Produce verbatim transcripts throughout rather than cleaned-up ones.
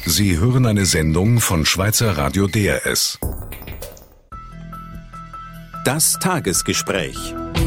Sie hören eine Sendung von Schweizer Radio D R S. Das Tagesgespräch.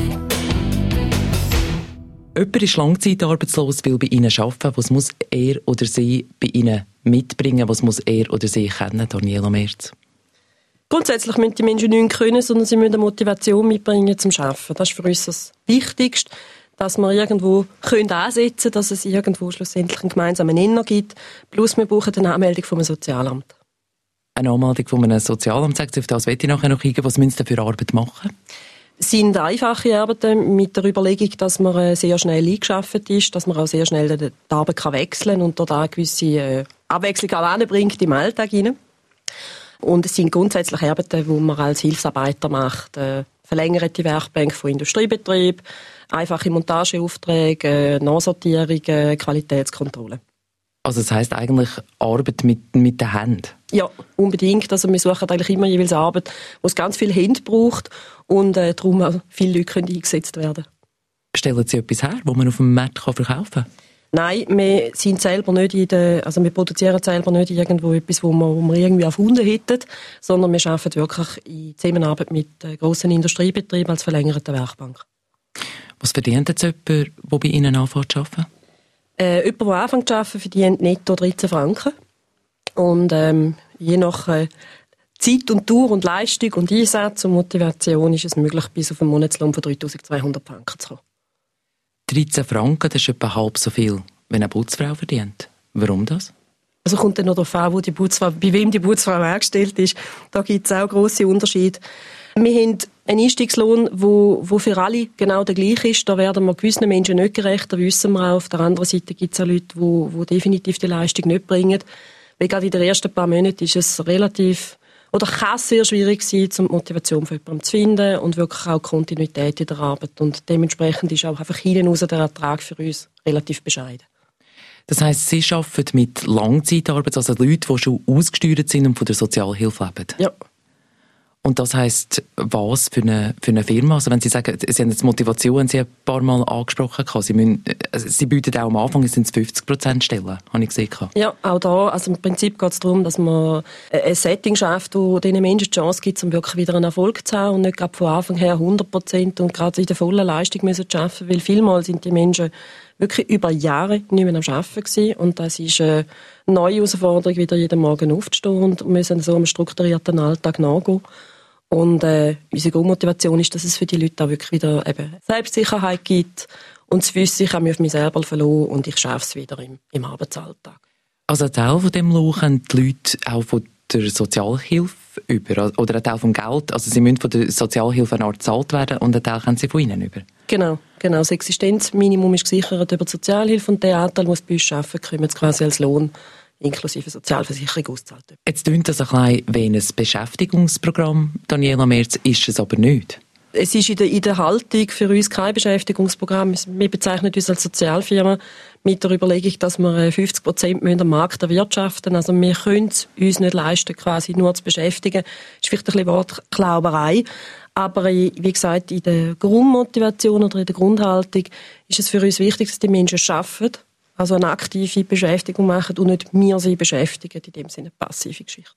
Jemand ist langzeitarbeitslos, will bei Ihnen arbeiten. Was muss er oder sie bei Ihnen mitbringen? Was muss er oder sie kennen, Daniela Merz? Grundsätzlich müssen die Menschen nichts können, sondern sie müssen eine Motivation mitbringen zum Arbeiten. Das ist für uns das Wichtigste, dass wir irgendwo können ansetzen können, dass es irgendwo schlussendlich einen gemeinsamen Nenner gibt. Plus wir brauchen eine Anmeldung vom Sozialamt. Eine Anmeldung von einem Sozialamt, sagt Sie, auf das möchte ich nachher noch eingehen. Was müssen Sie für Arbeit machen? Es sind einfache Arbeiten mit der Überlegung, dass man sehr schnell eingeschafft ist, dass man auch sehr schnell die Arbeit wechseln kann und dort eine gewisse Abwechslung auch anbringt im Alltag hinein. Und es sind grundsätzlich Arbeiten, die man als Hilfsarbeiter macht. Äh, verlängerte Werkbänke von Industriebetrieben, einfache Montageaufträge, Nachsortierung, Qualitätskontrolle. Also das heisst eigentlich Arbeit mit, mit den Händen? Ja, unbedingt. Also wir suchen eigentlich immer jeweils Arbeit, wo es ganz viel Hände braucht und äh, darum auch viele Leute können eingesetzt werden. Stellen Sie etwas her, das man auf dem Markt verkaufen kann? Nein, wir sind selber nicht in der, also wir produzieren selber nicht irgendwo etwas, wo wir, wo wir irgendwie erfunden hätten, sondern wir arbeiten wirklich in Zusammenarbeit mit grossen Industriebetrieben als verlängerte Werkbank. Was verdient jetzt jemand, der bei Ihnen anfängt zu arbeiten? Äh, jemand, der anfängt zu arbeiten, verdient netto dreizehn Franken. Und ähm, je nach äh, Zeit und Dauer und Leistung und Einsatz und Motivation ist es möglich, bis auf einen Monatslohn von dreitausendzweihundert Franken zu kommen. dreizehn Franken, das ist etwa halb so viel, wenn eine Putzfrau verdient. Warum das? Also kommt dann noch darauf an, wo die Putzfrau, bei wem die Putzfrau angestellt ist. Da gibt es auch grosse Unterschiede. Wir haben einen Einstiegslohn, wo, wo für alle genau der gleiche ist. Da werden wir gewissen Menschen nicht gerecht, da wissen wir auch. Auf der anderen Seite gibt es auch Leute, die, die definitiv die Leistung nicht bringen. Weil gerade in den ersten paar Monaten ist es relativ, oder kann es sehr schwierig sein, die Motivation von jemandem zu finden und wirklich auch Kontinuität in der Arbeit. Und dementsprechend ist auch einfach hinten raus der Ertrag für uns relativ bescheiden. Das heisst, Sie arbeiten mit Langzeitarbeit, also Leute, die schon ausgesteuert sind und von der Sozialhilfe leben? Ja. Und das heisst, was für eine, für eine Firma? Also wenn Sie sagen, Sie haben jetzt Motivation, Sie haben ein paar Mal angesprochen, Sie, müssen, Sie bieten auch am Anfang, es sind fünfzig Prozent Stellen, habe ich gesehen. Ja, auch da, also im Prinzip geht es darum, dass man ein Setting schafft, wo diesen Menschen die Chance gibt, um wirklich wieder einen Erfolg zu haben und nicht gerade von Anfang her hundert Prozent und gerade in der vollen Leistung müssen zu arbeiten, weil vielmal sind die Menschen wirklich über Jahre nicht mehr am Arbeiten gewesen. Und das ist eine neue Herausforderung, wieder jeden Morgen aufzustehen und müssen so einem strukturierten Alltag nachgehen. Und äh, unsere Grundmotivation ist, dass es für die Leute auch wirklich wieder eben Selbstsicherheit gibt und das Wissen, ich habe mich auf mich selber verlassen und ich schaffe es wieder im, im Arbeitsalltag. Also ein Teil von dem Lohn haben die Leute auch von der Sozialhilfe über, oder ein Teil vom Geld, also sie müssen von der Sozialhilfe eine Art bezahlt werden und ein Teil können sie von ihnen über? Genau, genau. Das Existenzminimum ist gesichert über die Sozialhilfe und der Anteil, der bei uns arbeiten, kommt jetzt quasi als Lohn inklusive Sozialversicherung auszahlt. Jetzt klingt das ein bisschen wie ein Beschäftigungsprogramm, Daniela Merz, ist es aber nicht? Es ist in der, in der Haltung für uns kein Beschäftigungsprogramm. Wir bezeichnen uns als Sozialfirma mit der Überlegung, dass wir fünfzig Prozent am Markt erwirtschaften müssen. Also wir können es uns nicht leisten, quasi nur zu beschäftigen. Das ist vielleicht ein bisschen Wortklauberei. Aber wie gesagt, in der Grundmotivation oder in der Grundhaltung ist es für uns wichtig, dass die Menschen arbeiten, also eine aktive Beschäftigung machen und nicht wir sie beschäftigen, in dem Sinne passive Geschichte.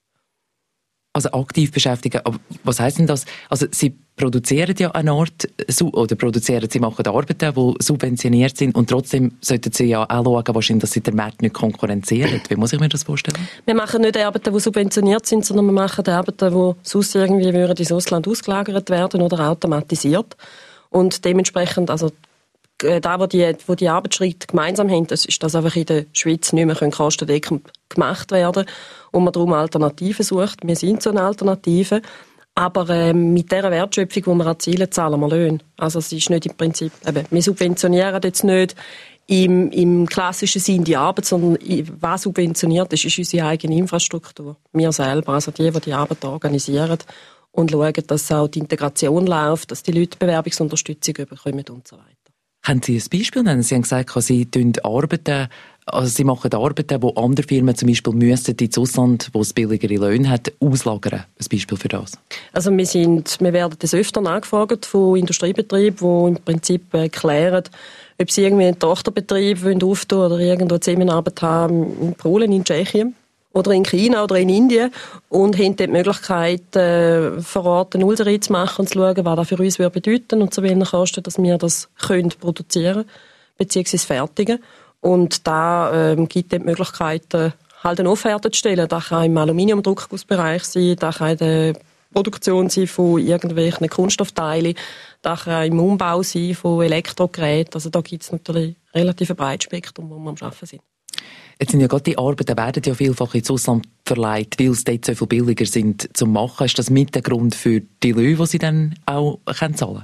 Also aktiv beschäftigen, aber was heisst denn das? Also Sie produzieren ja eine Art, oder produzieren, Sie machen Arbeiten, die subventioniert sind und trotzdem sollten Sie ja auch schauen, wahrscheinlich, dass Sie den Markt nicht konkurrenzieren. Wie muss ich mir das vorstellen? Wir machen nicht Arbeiten, die subventioniert sind, sondern wir machen Arbeiten, die sonst irgendwie würden ins Ausland ausgelagert werden oder automatisiert. Und dementsprechend, also da, wo die, wo die Arbeitsschritte gemeinsam haben, das ist, dass einfach in der Schweiz nicht mehr kostendeckend gemacht werden und man darum Alternativen sucht. Wir sind so eine Alternative, aber äh, mit dieser Wertschöpfung, die wir erzielen, zahlen wir Löhne. Also es ist nicht im Prinzip, eben, wir subventionieren jetzt nicht im, im klassischen Sinn die Arbeit, sondern was subventioniert ist, ist unsere eigene Infrastruktur. Wir selber, also die, die die Arbeit organisieren und schauen, dass auch die Integration läuft, dass die Leute Bewerbungsunterstützung bekommen und so weiter. Können Sie ein Beispiel nennen? Sie haben gesagt, Sie arbeiten, also Sie machen Arbeiten, wo andere Firmen zum Beispiel müssen ins Ausland, wo es billigere Löhne hat, auslagern. Ein Beispiel für das? Also wir, sind, wir werden des Öfteren angefragt von Industriebetrieben, die im Prinzip erklären, ob sie irgendwie einen Tochterbetrieb auftun wollen oder irgendwo Zusammenarbeit haben in Polen, in Tschechien. oder in China oder in Indien und haben dort die Möglichkeit, äh, vor Ort eine Nullserie zu machen und zu schauen, was das für uns würde bedeuten und zu welchen Kosten, dass wir das können produzieren bzw. fertigen. Und da ähm, gibt es die Möglichkeit, äh, halt eine Offerte zu stellen. Das kann im Aluminiumdruckgussbereich sein, das kann in der Produktion sein von irgendwelchen Kunststoffteilen, das kann im Umbau sein von Elektrogeräten. Also da gibt es natürlich relativ ein breites Spektrum, wo wir am Arbeiten sind. Jetzt sind ja gerade die Arbeiten werden ja vielfach ins Ausland verleiht, weil es dort so viel billiger sind zu machen. Ist das mit der Grund für die Löhne, die sie dann auch zahlen können?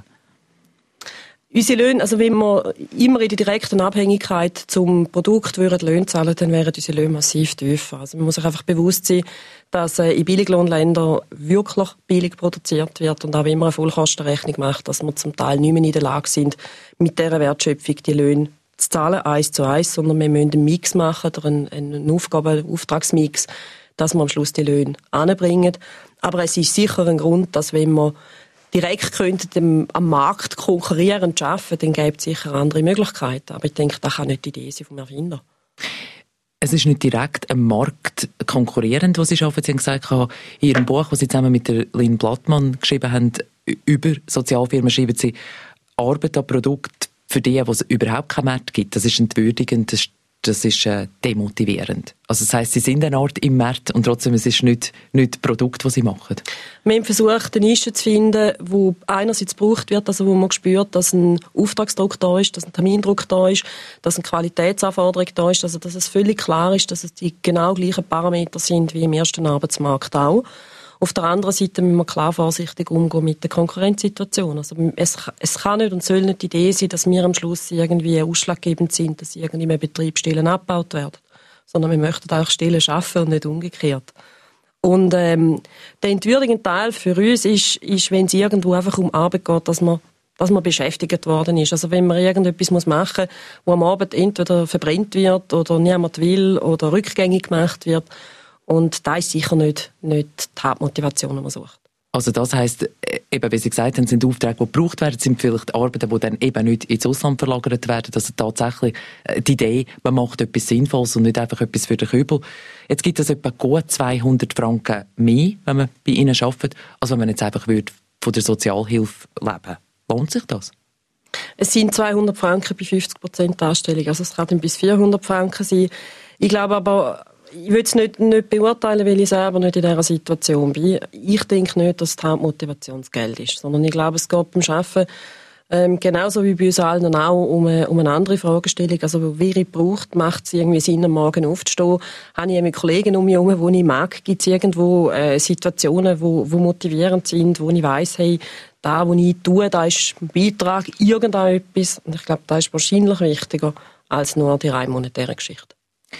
Unsere Löhne, also wenn wir immer in der direkten Abhängigkeit zum Produkt würden Löhne zahlen, dann wären unsere Löhne massiv tiefer. Also man muss sich einfach bewusst sein, dass äh, in Billiglohnländern wirklich billig produziert wird und auch wenn man eine Vollkostenrechnung macht, dass wir zum Teil nicht mehr in der Lage sind, mit dieser Wertschöpfung die Löhne zu zahlen, eins zu eins, sondern wir müssen einen Mix machen oder einen, einen Aufgaben-, Auftragsmix, dass wir am Schluss die Löhne anbringen. Aber es ist sicher ein Grund, dass wenn wir direkt könnten am Markt konkurrieren und arbeiten, dann gäbe es sicher andere Möglichkeiten. Aber ich denke, das kann nicht die Idee sein vom Erfinder. Es ist nicht direkt am Markt konkurrierend, was Sie arbeiten. Sie haben gesagt, in Ihrem Buch, das Sie zusammen mit der Lynn Blattmann geschrieben haben, über Sozialfirmen, schreiben Sie Arbeit an Produkt für die, wo es überhaupt keinen Markt gibt. Das ist entwürdigend, das, das ist äh, demotivierend. Also das heisst, Sie sind eine Art im Markt und trotzdem es ist nicht, nicht das Produkt, das Sie machen. Wir haben versucht, eine Nische zu finden, wo einerseits gebraucht wird, also wo man spürt, dass ein Auftragsdruck da ist, dass ein Termindruck da ist, dass eine Qualitätsanforderung da ist, also dass es völlig klar ist, dass es die genau gleichen Parameter sind wie im ersten Arbeitsmarkt auch. Auf der anderen Seite müssen wir klar vorsichtig umgehen mit der Konkurrenzsituation. Also es, es kann nicht und soll nicht die Idee sein, dass wir am Schluss irgendwie ausschlaggebend sind, dass irgendwie im Betrieb Stellen abgebaut werden. Sondern wir möchten auch Stellen schaffen und nicht umgekehrt. Und ähm, der entwürdigende Teil für uns ist, ist, wenn es irgendwo einfach um Arbeit geht, dass man, dass man beschäftigt worden ist. Also wenn man irgendetwas machen muss, wo am Abend entweder verbrennt wird oder niemand will oder rückgängig gemacht wird. Und das ist sicher nicht, nicht die Hauptmotivation, die man sucht. Also das heisst, eben, wie Sie gesagt haben, sind Aufträge, die gebraucht werden, sind vielleicht Arbeiten, die dann eben nicht ins Ausland verlagert werden. Also tatsächlich die Idee, man macht etwas Sinnvolles und nicht einfach etwas für den Kübel. Jetzt gibt es etwa gut zweihundert Franken mehr, wenn man bei Ihnen arbeitet, als wenn man jetzt einfach würde von der Sozialhilfe leben. Lohnt sich das? Es sind zweihundert Franken bei fünfzig Prozent Anstellung. Also es kann dann bis vierhundert Franken sein. Ich glaube aber, ich will es nicht, nicht beurteilen, weil ich selber nicht in dieser Situation bin. Ich denke nicht, dass die Hauptmotivation das Geld ist, sondern ich glaube, es geht beim Arbeiten ähm, genauso wie bei uns allen auch um eine, um eine andere Fragestellung. Also, wer ich braucht, macht es irgendwie Sinn, am Morgen aufzustehen? Habe ich mit Kollegen um mich herum, die ich mag? Gibt es irgendwo äh, Situationen, wo, wo motivierend sind, wo ich weiss, hey, da, wo ich tue, da ist ein Beitrag, irgendetwas. Und ich glaube, das ist wahrscheinlich wichtiger als nur die rein monetäre Geschichte.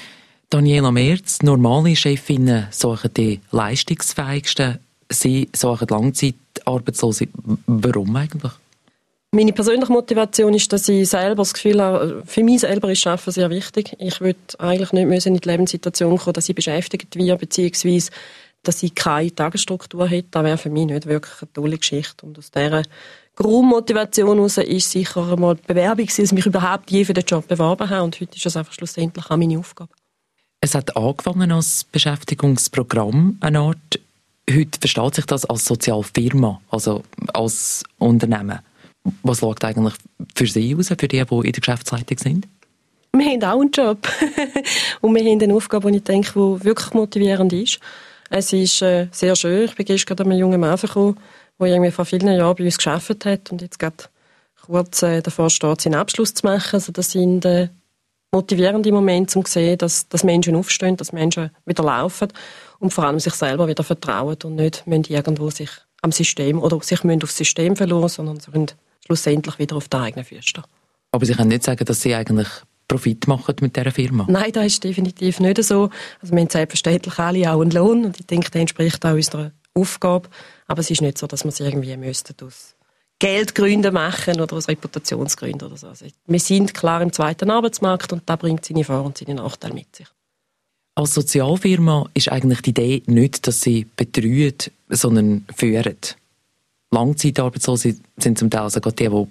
Daniela Merz, normale Chefinnen suchen die leistungsfähigsten, Sie suchen Langzeitarbeitslose. Warum eigentlich? Meine persönliche Motivation ist, dass ich selber das Gefühl habe, für mich selber ist Arbeiten sehr wichtig. Ich würde eigentlich nicht müssen in die Lebenssituation kommen, dass ich beschäftigt werde, beziehungsweise dass ich keine Tagesstruktur hätte. Das wäre für mich nicht wirklich eine tolle Geschichte. Und aus dieser Grundmotivation heraus ist sicher einmal die Bewerbung, dass ich mich überhaupt je für den Job beworben habe. Und heute ist das einfach schlussendlich auch meine Aufgabe. Es hat angefangen als Beschäftigungsprogramm, eine Art. Heute versteht sich das als Sozialfirma, also als Unternehmen. Was schaut eigentlich für Sie aus, für die, die in der Geschäftsleitung sind? Wir haben auch einen Job. Und wir haben eine Aufgabe, die ich denke, die wirklich motivierend ist. Es ist äh, sehr schön. Ich bin gestern an einen jungen Mann gekommen, der irgendwie vor vielen Jahren bei uns gearbeitet hat und jetzt gerade kurz äh, davor steht, seinen Abschluss zu machen. Also das sind äh, motivierende Momente, um zu sehen, dass, dass Menschen aufstehen, dass Menschen wieder laufen und vor allem sich selber wieder vertrauen und nicht müssen irgendwo sich am System oder sich müssen aufs System verlieren, sondern sie können schlussendlich wieder auf die eigenen Füße stehen. Aber Sie können nicht sagen, dass Sie eigentlich Profit machen mit dieser Firma? Nein, das ist definitiv nicht so. Also wir haben selbstverständlich alle auch einen Lohn und ich denke, der entspricht auch unserer Aufgabe. Aber es ist nicht so, dass wir es irgendwie müssten aus Geldgründen machen oder aus Reputationsgründen oder so. Also wir sind klar im zweiten Arbeitsmarkt und da bringt seine Vor- und seine Nachteile mit sich. Als Sozialfirma ist eigentlich die Idee nicht, dass Sie betreuen, sondern führen. Langzeitarbeitslose sind zum Teil sogar die, die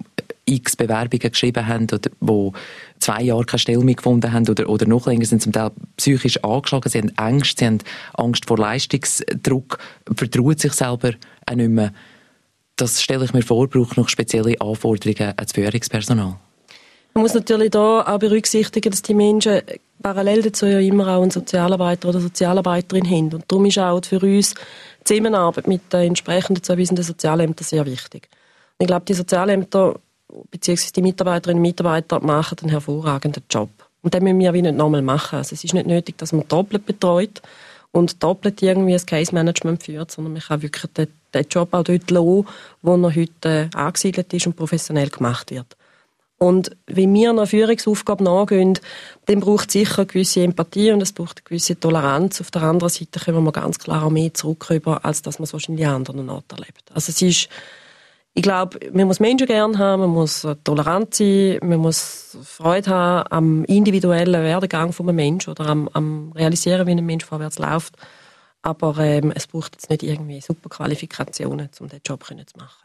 x Bewerbungen geschrieben haben oder wo zwei Jahre keine Stelle mehr gefunden haben oder, oder noch länger, sind zum Teil psychisch angeschlagen, sie haben Angst, sie haben Angst vor Leistungsdruck, vertrauen sich selber auch nicht mehr. Das stelle ich mir vor, braucht noch spezielle Anforderungen ans Führungspersonal. Man muss natürlich da auch berücksichtigen, dass die Menschen parallel dazu ja immer auch einen Sozialarbeiter oder Sozialarbeiterin haben. Und darum ist auch für uns die Zusammenarbeit mit den entsprechenden zugewiesenen Sozialämtern sehr wichtig. Und ich glaube, die Sozialämter bzw. die Mitarbeiterinnen und Mitarbeiter machen einen hervorragenden Job. Und den müssen wir wie nicht nochmal machen. Also es ist nicht nötig, dass man doppelt betreut und doppelt irgendwie ein Case-Management führt, sondern man kann wirklich den, den Job auch dort lassen, wo er heute angesiedelt ist und professionell gemacht wird. Und wenn wir einer Führungsaufgabe nachgehen, dann braucht es sicher eine gewisse Empathie und es braucht eine gewisse Toleranz. Auf der anderen Seite kommen wir ganz klar auch mehr zurück rüber, als dass man es wahrscheinlich an anderen Orten erlebt. Also es ist, ich glaube, man muss Menschen gerne haben, man muss tolerant sein, man muss Freude haben am individuellen Werdegang von einem Menschen oder am, am Realisieren, wie ein Mensch vorwärts läuft. Aber ähm, es braucht jetzt nicht irgendwie super Qualifikationen, um diesen Job zu machen.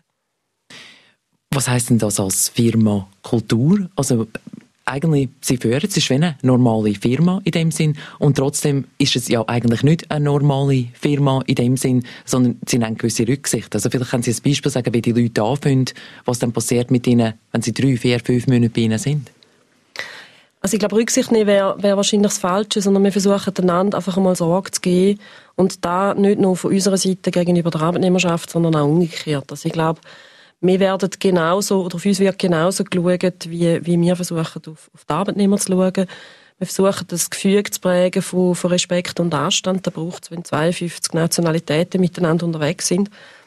Was heisst denn das als Firma Kultur? Also eigentlich, Sie führen, es ist wie eine normale Firma in dem Sinn und trotzdem ist es ja eigentlich nicht eine normale Firma in dem Sinn, sondern Sie nehmen gewisse Rücksicht. Also vielleicht können Sie ein Beispiel sagen, wie die Leute anfangen, was dann passiert mit ihnen, wenn sie drei, vier, fünf Monate bei ihnen sind. Also ich glaube, Rücksicht nehmen wäre wär wahrscheinlich das Falsche, sondern wir versuchen einander einfach einmal Sorge zu geben und da nicht nur von unserer Seite gegenüber der Arbeitnehmerschaft, sondern auch umgekehrt. Also ich glaube, wir werden genauso, oder auf uns wird genauso geschaut, wie, wie wir versuchen, auf, auf die Arbeitnehmer zu schauen. Wir versuchen, das Gefüge zu prägen von, von Respekt und Anstand. Da braucht es, wenn zweiundfünfzig Nationalitäten miteinander unterwegs sind.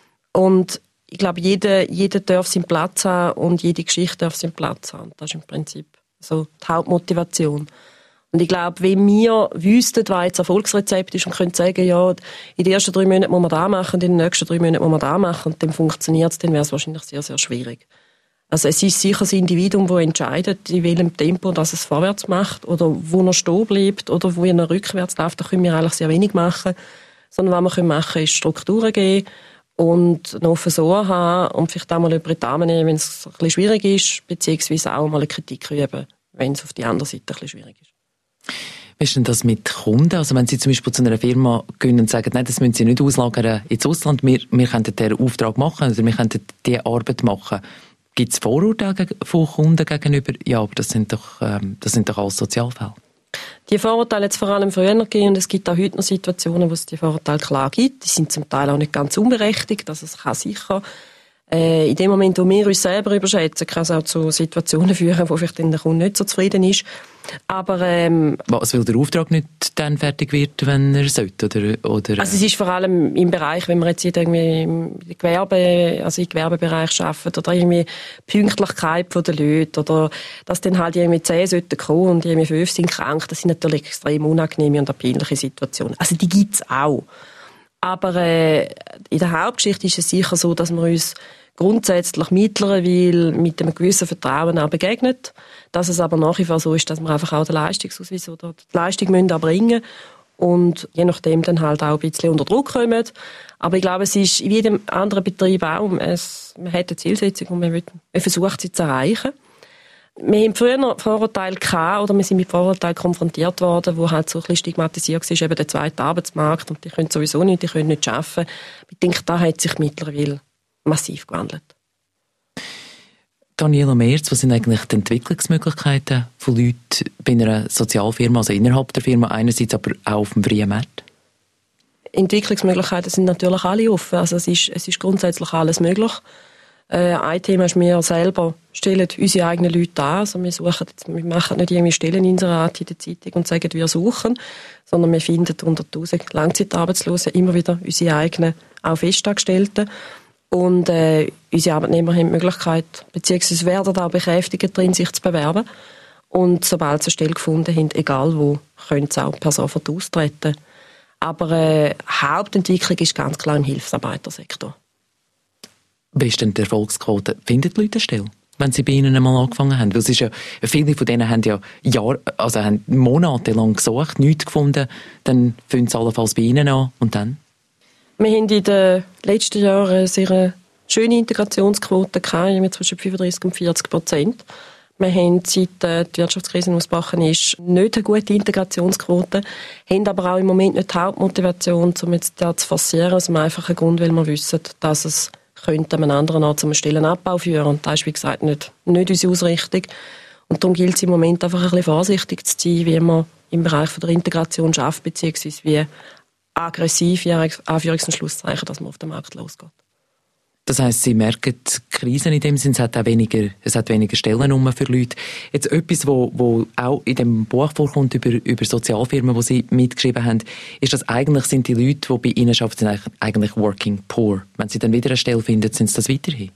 Und ich glaube, jeder, jeder darf seinen Platz haben und jede Geschichte darf seinen Platz haben. Das ist im Prinzip so die Hauptmotivation. Und ich glaube, wenn wir wüssten, was jetzt Erfolgsrezept ist und können sagen, ja, in den ersten drei Monaten muss man das machen, in den nächsten drei Monaten muss man das machen und dann funktioniert es, dann wäre es wahrscheinlich sehr, sehr schwierig. Also es ist sicher das Individuum, das entscheidet, in welchem Tempo das es vorwärts macht oder wo er stehen bleibt oder wo er rückwärts läuft. Da können wir eigentlich sehr wenig machen. Sondern was wir machen können, ist Strukturen geben und ein offenes Ohr haben und vielleicht auch mal über die Daumen nehmen, wenn es ein bisschen schwierig ist, beziehungsweise auch mal eine Kritik üben, wenn es auf die andere Seite ein bisschen schwierig ist. Wie ist denn das mit Kunden? Also wenn Sie zum Beispiel zu einer Firma gehen und sagen, nein, das müssen Sie nicht auslagern ins Ausland, wir, wir könnten den Auftrag machen oder wir könnten diese Arbeit machen. Gibt es Vorurteile von Kunden gegenüber? Ja, aber das sind doch, ähm, das sind doch alles Sozialfälle. Die Vorurteile hat es vor allem früher gegeben und es gibt auch heute noch Situationen, wo es die Vorurteile klar gibt. Die sind zum Teil auch nicht ganz unberechtigt, also es kann sicher Äh, in dem Moment, wo wir uns selber überschätzen, kann es auch zu Situationen führen, wo vielleicht der Kunde nicht so zufrieden ist. Aber, ähm, was, weil der Auftrag nicht dann fertig wird, wenn er sollte? Oder, oder, also es ist vor allem im Bereich, wenn wir jetzt irgendwie im Gewerbe, also im Gewerbebereich arbeiten, oder irgendwie Pünktlichkeit der Leute, oder dass dann halt irgendwie zehn sollten kommen und irgendwie fünf sind krank, das sind natürlich extrem unangenehme und peinliche Situationen. Also die gibt es auch. Aber äh, in der Hauptgeschichte ist es sicher so, dass wir uns grundsätzlich mittlerweile mit einem gewissen Vertrauen auch begegnet. Dass es aber nach wie vor so ist, dass wir einfach auch den Leistungsausweis oder die Leistung müssen erbringen und je nachdem dann halt auch ein bisschen unter Druck kommen. Aber ich glaube, es ist in jedem anderen Betrieb auch, es, man hat eine Zielsetzung und man, will, man versucht sie zu erreichen. Wir haben früher Vorurteile gehabt, oder wir sind mit Vorurteilen konfrontiert worden, wo halt so ein bisschen stigmatisiert war, eben der zweite Arbeitsmarkt und die können sowieso nicht, die können nicht arbeiten. Ich denke, da hat sich mittlerweile massiv gewandelt. Daniela Merz, was sind eigentlich die Entwicklungsmöglichkeiten von Leuten bei einer Sozialfirma, also innerhalb der Firma einerseits, aber auch auf dem freien Markt? Entwicklungsmöglichkeiten sind natürlich alle offen, also es ist, es ist grundsätzlich alles möglich. Äh, ein Thema ist, wir selber stellen unsere eigenen Leute an. Also wir, suchen jetzt, wir machen nicht irgendwie Stelleninserate in der Zeitung und sagen, wir suchen, sondern wir finden unter tausend Langzeitarbeitslosen immer wieder unsere eigenen, auch Festangestellten. Und äh, unsere Arbeitnehmer haben die Möglichkeit, beziehungsweise werden auch bekräftigt drin, sich zu bewerben. Und sobald sie eine Stelle gefunden haben, egal wo, können sie auch per sofort austreten. Aber äh, Hauptentwicklung ist ganz klar im Hilfsarbeitersektor. Wie ist denn die Erfolgsquote? Finden die Leute eine Stelle, wenn sie bei Ihnen einmal angefangen haben? Weil es ist ja, viele von denen haben ja Jahr, also haben monatelang gesucht, nichts gefunden, dann fangen sie allenfalls bei Ihnen an und dann? Wir haben in den letzten Jahren eine sehr schöne Integrationsquote gehabt, zwischen fünfunddreißig und vierzig Prozent. Wir haben, seit äh, die Wirtschaftskrise ausgebrochen ist, nicht eine gute Integrationsquote, haben aber auch im Moment nicht die Hauptmotivation, um jetzt da zu forcieren, aus dem einfachen Grund, weil wir wissen, dass es könnte an einem anderen Ort zum Stellenabbau führen. Und das ist, wie gesagt, nicht, nicht unsere Ausrichtung. Und darum gilt es im Moment einfach ein bisschen vorsichtig zu sein, wie man im Bereich von der Integration schafft, beziehungsweise wie aggressiv, in Anführungs- und Schlusszeichen, dass man auf den Markt losgeht. Das heisst, Sie merken die Krisen in dem Sinne, es hat auch weniger, es hat weniger Stellen für Leute. Jetzt etwas, wo, wo auch in dem Buch vorkommt über, über Sozialfirmen, die Sie mitgeschrieben haben, ist, dass eigentlich sind die Leute, die bei Ihnen arbeiten, sind eigentlich working poor. Wenn Sie dann wieder eine Stelle finden, sind sie das weiterhin?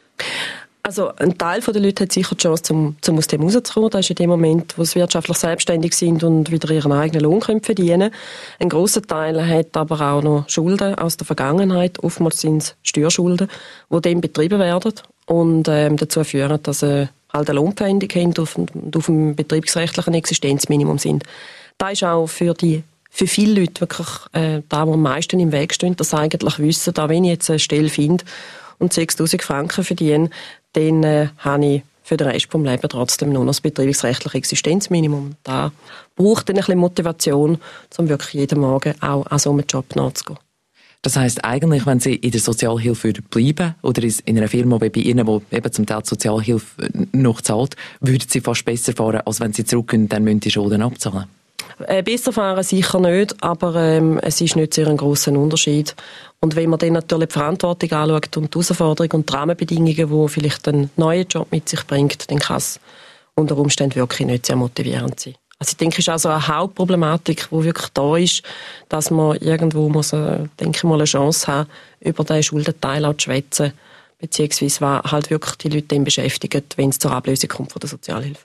Also ein Teil der Leute hat sicher die Chance, um, um aus dem rauszukommen. Das ist in dem Moment, wo sie wirtschaftlich selbstständig sind und wieder ihren eigenen Lohn können verdienen können. Ein grosser Teil hat aber auch noch Schulden aus der Vergangenheit. Oftmals sind es Steuerschulden, die dann betrieben werden und ähm, dazu führen, dass sie halt eine Lohnpfändung haben und auf, und auf dem betriebsrechtlichen Existenzminimum sind. Das ist auch für die für viele Leute wirklich äh, da, wo am meisten im Weg stehen, dass sie eigentlich wissen, da wenn ich jetzt eine Stelle finde und sechstausend Franken verdiene, dann äh, habe ich für den Rest des Lebens trotzdem nur noch das betriebsrechtliche Existenzminimum. Da braucht dann ein bisschen Motivation, um wirklich jeden Morgen auch an so einen Job nachzugehen. Das heisst eigentlich, wenn Sie in der Sozialhilfe bleiben oder in einer Firma wie bei Ihnen, die eben zum Teil die Sozialhilfe noch zahlt, würden Sie fast besser fahren, als wenn Sie zurückgehen, dann müssen die Schulden abzahlen? Äh, besser fahren sicher nicht, aber ähm, es ist nicht sehr ein grosser Unterschied. Und wenn man dann natürlich die Verantwortung anschaut und die Herausforderungen und die Rahmenbedingungen, die vielleicht ein neuer Job mit sich bringt, dann kann es unter Umständen wirklich nicht sehr motivierend sein. Also ich denke, es ist auch so eine Hauptproblematik, die wirklich da ist, dass man irgendwo muss, äh, denke ich mal, eine Chance haben, über diesen Schuldenteil auch zu schwätzen, beziehungsweise was halt wirklich die Leute dann beschäftigt, wenn es zur Ablösung kommt von der Sozialhilfe.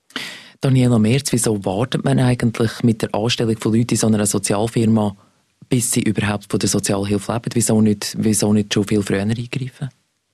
Daniela Merz, wieso wartet man eigentlich mit der Anstellung von Leuten in so einer Sozialfirma, bis sie überhaupt von der Sozialhilfe leben? Wieso nicht, wieso nicht schon viel früher eingreifen?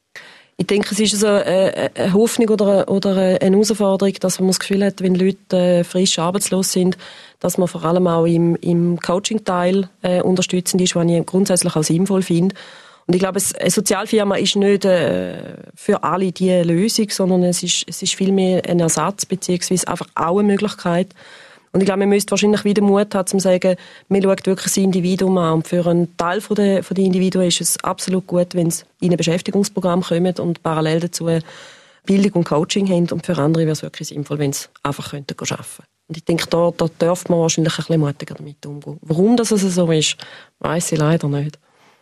Ich denke, es ist so eine, eine Hoffnung oder, oder eine Herausforderung, dass man das Gefühl hat, wenn Leute frisch arbeitslos sind, dass man vor allem auch im, im Coaching-Teil äh, unterstützend ist, was ich grundsätzlich als sinnvoll finde. Und ich glaube, eine Sozialfirma ist nicht äh, für alle die Lösung, sondern es ist, es ist vielmehr ein Ersatz, beziehungsweise einfach auch eine Möglichkeit. Und ich glaube, man müsste wahrscheinlich wieder Mut haben, zu sagen, man schaut wirklich das Individuum an. Und für einen Teil von der, von der Individuen ist es absolut gut, wenn sie in ein Beschäftigungsprogramm kommen und parallel dazu Bildung und Coaching haben. Und für andere wäre es wirklich sinnvoll, wenn sie einfach arbeiten könnten. Und ich denke, da, da dürfte man wahrscheinlich ein bisschen mutiger damit umgehen. Warum das also so ist, weiss ich leider nicht.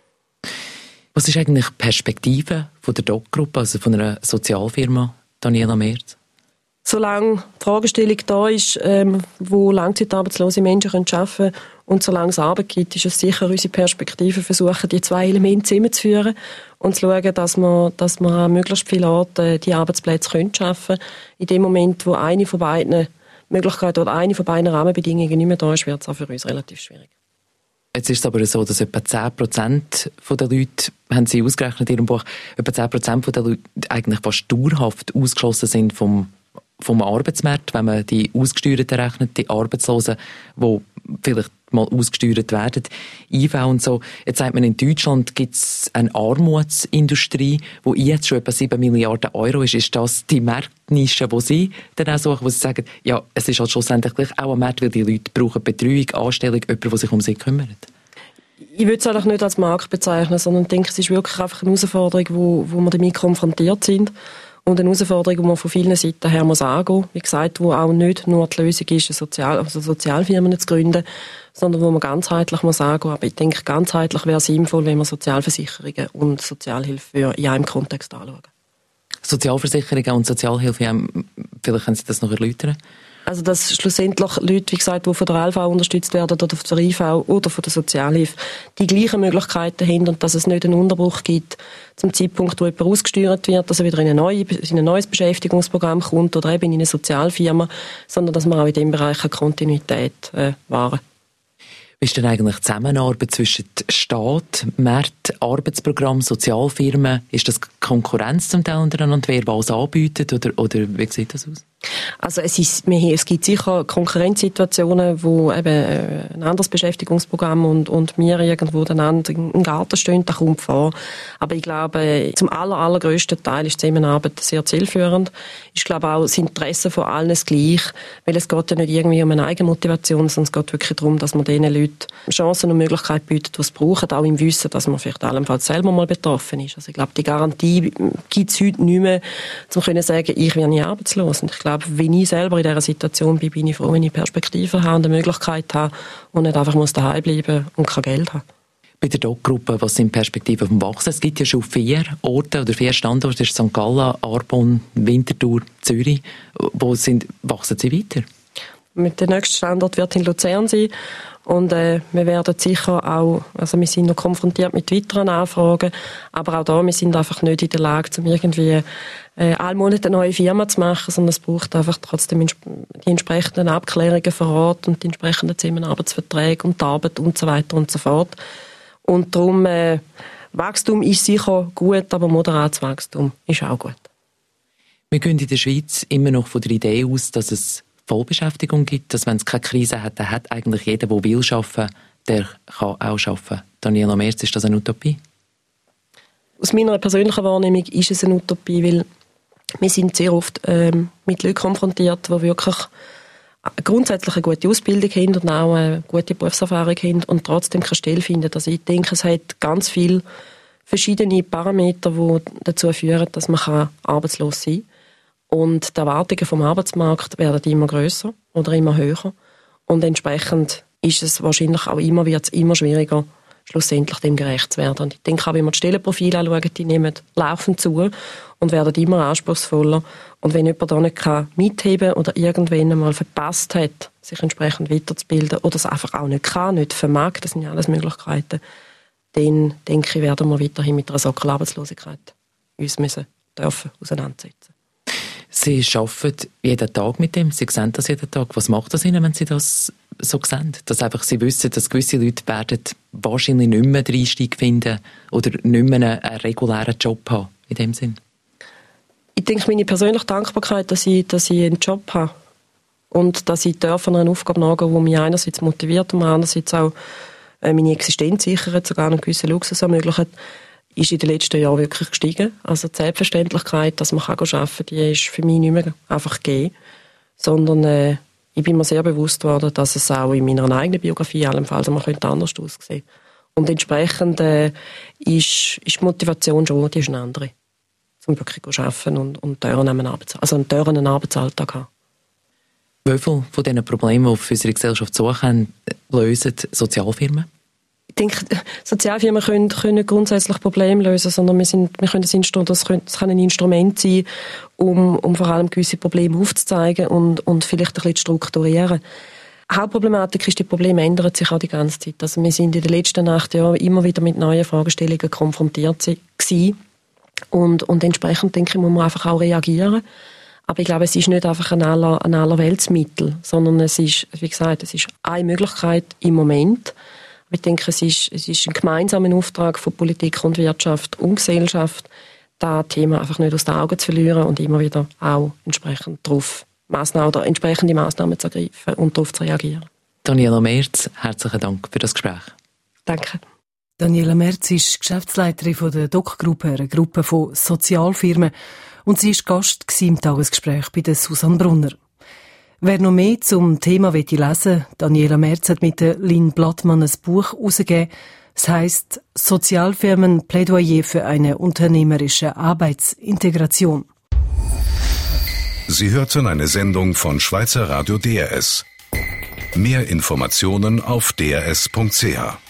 Was ist eigentlich die Perspektive von der Doc-Gruppe, also von einer Sozialfirma, Daniela Merz? Solange die Fragestellung da ist, ähm, wo langzeitarbeitslose Menschen arbeiten können und solange es Arbeit gibt, ist es sicher unsere Perspektive, versuchen, die zwei Elemente zusammenzuführen und zu schauen, dass man, dass man an möglichst vielen Orten die Arbeitsplätze können schaffen können. In dem Moment, wo eine von beiden Möglichkeiten oder eine von beiden Rahmenbedingungen nicht mehr da ist, wird es auch für uns relativ schwierig. Jetzt ist es aber so, dass etwa zehn Prozent der Leute, haben Sie ausgerechnet in Ihrem Buch, etwa zehn Prozent der Leute eigentlich fast dauerhaft ausgeschlossen sind vom, vom Arbeitsmarkt, wenn man die Ausgesteuerten rechnet, die Arbeitslosen, die vielleicht mal ausgesteuert werden, I V und so. Jetzt sagt man, in Deutschland gibt es eine Armutsindustrie, die jetzt schon etwa sieben Milliarden Euro ist. Ist das die Marktnische, die Sie dann auch suchen, wo Sie sagen, ja, es ist halt schlussendlich auch ein Markt, weil die Leute brauchen Betreuung, Anstellung, jemand, der sich um sie kümmert? Ich würde es eigentlich nicht als Markt bezeichnen, sondern ich denke, es ist wirklich einfach eine Herausforderung, wo, wo wir damit konfrontiert sind. Und eine Herausforderung, die man von vielen Seiten her muss angehen muss. Wie gesagt, wo auch nicht nur die Lösung ist, Sozial- also Sozialfirmen zu gründen, sondern wo man ganzheitlich muss angehen. Aber ich denke, ganzheitlich wäre es sinnvoll, wenn man Sozialversicherungen und Sozialhilfe in einem Kontext anschauen. Sozialversicherungen und Sozialhilfe, vielleicht können Sie das noch erläutern? Also, dass schlussendlich Leute, wie gesagt, die von der L V unterstützt werden oder von der I V oder von der Sozialhilfe, die gleichen Möglichkeiten haben und dass es nicht einen Unterbruch gibt zum Zeitpunkt, wo jemand ausgesteuert wird, dass er wieder in, eine neue, in ein neues Beschäftigungsprogramm kommt oder eben in eine Sozialfirma, sondern dass man auch in diesem Bereich eine Kontinuität äh, wahren. Wie ist denn eigentlich die Zusammenarbeit zwischen Staat, Markt, Arbeitsprogramm, Sozialfirmen? Ist das Konkurrenz zum Teil untereinander, wer was anbietet oder, oder wie sieht das aus? Also es, ist, es gibt sicher Konkurrenzsituationen, wo eben ein anderes Beschäftigungsprogramm und, und wir irgendwo einander im Garten stehen, das kommt vor. Aber ich glaube, zum aller, allergrößten Teil ist die Zusammenarbeit sehr zielführend. Ich glaube auch, das Interesse von allen ist gleich, weil es geht ja nicht irgendwie um eine Eigenmotivation, sondern es geht wirklich darum, dass man den Leuten Chancen und Möglichkeiten bietet, die es brauchen, auch im Wissen, dass man vielleicht allenfalls selber mal betroffen ist. Also ich glaube, die Garantie gibt es heute nicht mehr, um zu sagen, ich werde nie arbeitslos. Und ich glaube, wenn ich selber in dieser Situation bin, bin ich froh, wenn ich Perspektive habe und eine Möglichkeit habe und nicht einfach muss daheim bleiben und kein Geld haben. Bei der Doc-Gruppe, was sind Perspektiven vom Wachsen? Es gibt ja schon vier Orte oder vier Standorte, das ist Sankt Gallen, Arbon, Winterthur, Zürich. Wo sind, wachsen sie weiter? Mit der nächste Standort wird in Luzern sein. Und äh, wir werden sicher auch, also wir sind noch konfrontiert mit weiteren Anfragen, aber auch da, wir sind einfach nicht in der Lage, um irgendwie äh, alle Monate eine neue Firma zu machen, sondern es braucht einfach trotzdem die entsprechenden Abklärungen vor Ort und die entsprechenden Zusammenarbeitsverträge und die Arbeit und so weiter und so fort. Und darum, äh, Wachstum ist sicher gut, aber moderates Wachstum ist auch gut. Wir gehen in der Schweiz immer noch von der Idee aus, dass es Vollbeschäftigung gibt, dass wenn es keine Krise hat, dann hat eigentlich jeder, der will arbeiten, der kann auch arbeiten. Daniela Merz, ist das eine Utopie? Aus meiner persönlichen Wahrnehmung ist es eine Utopie, weil wir sind sehr oft ähm, mit Leuten konfrontiert, die wirklich grundsätzlich eine gute Ausbildung haben und auch eine gute Berufserfahrung haben und trotzdem keine Stelle finden. Also ich denke, es hat ganz viele verschiedene Parameter, die dazu führen, dass man arbeitslos sein kann. Und die Erwartungen vom Arbeitsmarkt werden immer grösser oder immer höher. Und entsprechend ist es wahrscheinlich auch immer, wird es immer schwieriger, schlussendlich dem gerecht zu werden. Und ich denke auch, wenn man die Stellenprofile anschaut, die nehmen laufend zu und werden immer anspruchsvoller. Und wenn jemand da nicht mitheben kann oder irgendwann einmal verpasst hat, sich entsprechend weiterzubilden oder es einfach auch nicht kann, nicht vermag, das sind ja alles Möglichkeiten, dann denke ich, werden wir weiterhin mit einer Sockelarbeitslosigkeit uns müssen dürfen auseinandersetzen. Sie arbeiten jeden Tag mit dem, Sie sehen das jeden Tag. Was macht das Ihnen, wenn Sie das so sehen? Dass einfach Sie wissen, dass gewisse Leute werden wahrscheinlich nicht mehr den Einstieg finden oder nicht mehr einen, einen regulären Job haben, in dem Sinn? Ich denke, meine persönliche Dankbarkeit, dass ich, dass ich einen Job habe und dass ich darf einer Aufgabe nachgehen, die mich einerseits motiviert und andererseits auch meine Existenz sichert, sogar einen gewissen Luxus ermöglicht, ist in den letzten Jahren wirklich gestiegen. Also die Selbstverständlichkeit, dass man arbeiten kann, die ist für mich nicht mehr einfach gegeben. Sondern äh, ich bin mir sehr bewusst geworden, dass es auch in meiner eigenen Biografie allenfalls man könnte anders aussehen. Und entsprechend äh, ist, ist die Motivation schon, die ist eine andere. Um wirklich zu arbeiten und, und Türen einen Arbeits- also einen Türen einen Arbeitsalltag haben. Wie viele von diesen Problemen, die für unsere Gesellschaft suchen, lösen Sozialfirmen? Ich denke, Sozialfirmen können, können grundsätzlich Probleme lösen, sondern wir, sind, wir können das, Instrument, das, können, das kann ein Instrument sein, um, um vor allem gewisse Probleme aufzuzeigen und, und vielleicht ein bisschen zu strukturieren. Die Hauptproblematik ist, die Probleme ändern sich auch die ganze Zeit. Also wir sind in den letzten acht Jahren immer wieder mit neuen Fragestellungen konfrontiert gewesen. Und, und entsprechend, denke ich, muss man einfach auch reagieren. Aber ich glaube, es ist nicht einfach ein aller, ein allerweltsmittel, sondern es ist, wie gesagt, es ist eine Möglichkeit im Moment. Ich denke, es ist, es ist ein gemeinsamer Auftrag von Politik und Wirtschaft und Gesellschaft, das Thema einfach nicht aus den Augen zu verlieren und immer wieder auch entsprechend darauf Massnahmen oder entsprechende Massnahmen zu ergreifen und darauf zu reagieren. Daniela Merz, herzlichen Dank für das Gespräch. Danke. Daniela Merz ist Geschäftsleiterin von der Doc-Gruppe, einer Gruppe von Sozialfirmen, und sie war Gast im Tagesgespräch bei der Susanne Brunner. Wer noch mehr zum Thema lesen will, Daniela Merz hat mit der Lynn Blattmann ein Buch herausgegeben. Es heisst «Sozialfirmen Plädoyer für eine unternehmerische Arbeitsintegration». Sie hörten eine Sendung von Schweizer Radio D R S. Mehr Informationen auf d r s punkt c h.